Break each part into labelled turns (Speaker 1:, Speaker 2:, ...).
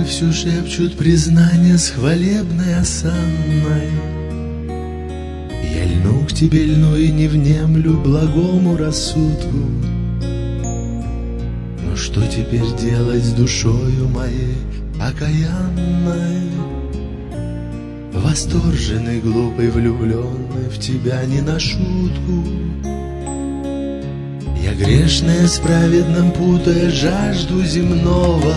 Speaker 1: губы все шепчут признание с хвалебной осанной. Я льну к тебе, льну и не внемлю благому рассудку. Но что теперь делать с душою моей окаянной? Восторженный, глупый, влюбленный в тебя не на шутку. Я грешная с праведным путая жажду земного.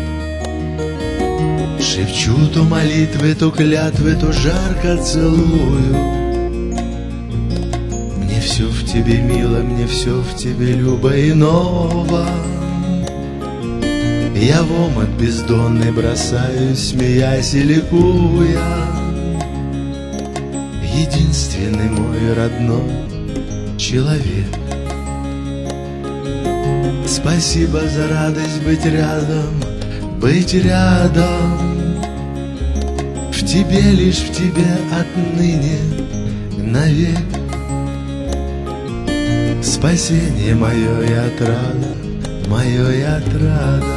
Speaker 1: Шепчу то молитвы, то клятвы, то жарко целую. Мне все в тебе мило, мне все в тебе любо и ново. Я в омут бездонный бросаюсь, смеясь и ликуя. Единственный мой родной человек. Спасибо за радость быть рядом, быть рядом. В тебе, лишь в тебе отныне навек. Спасение мое и отрада, мое и отрада.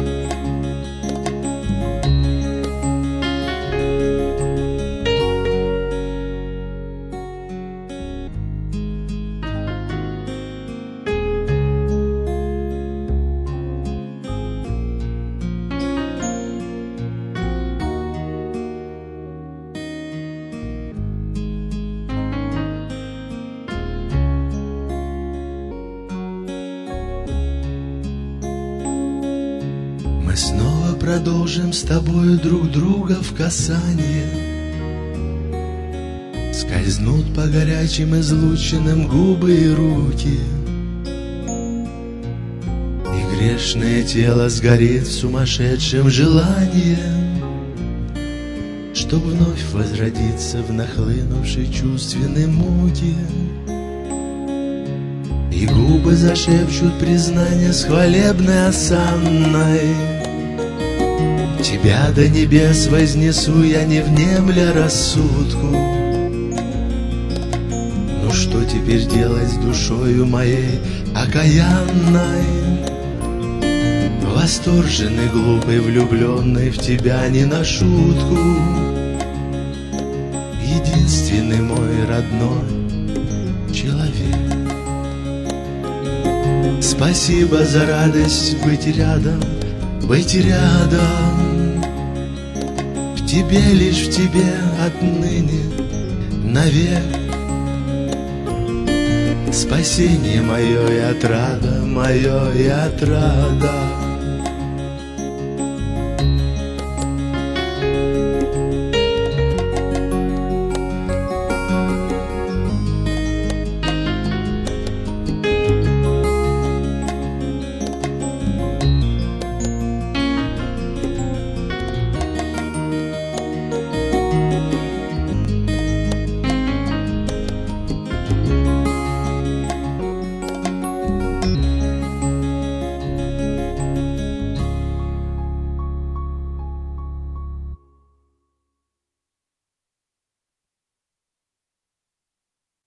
Speaker 1: Мы снова продолжим с тобою друг друга в касании. Скользнут по горячим излученным губы и руки, и грешное тело сгорит в сумасшедшем желании, чтоб вновь возродиться в нахлынувшей чувственной муке. И губы зашепчут признание с хвалебной осанной. Тебя до небес вознесу я, не внемля рассудку. Ну что теперь делать с душою моей окаянной? Восторженный, глупый, влюбленный в тебя не на шутку. Единственный мой родной человек. Спасибо за радость быть рядом, быть рядом. В тебе, лишь в тебе отныне навек. Спасение мое и отрада, мое и отрада.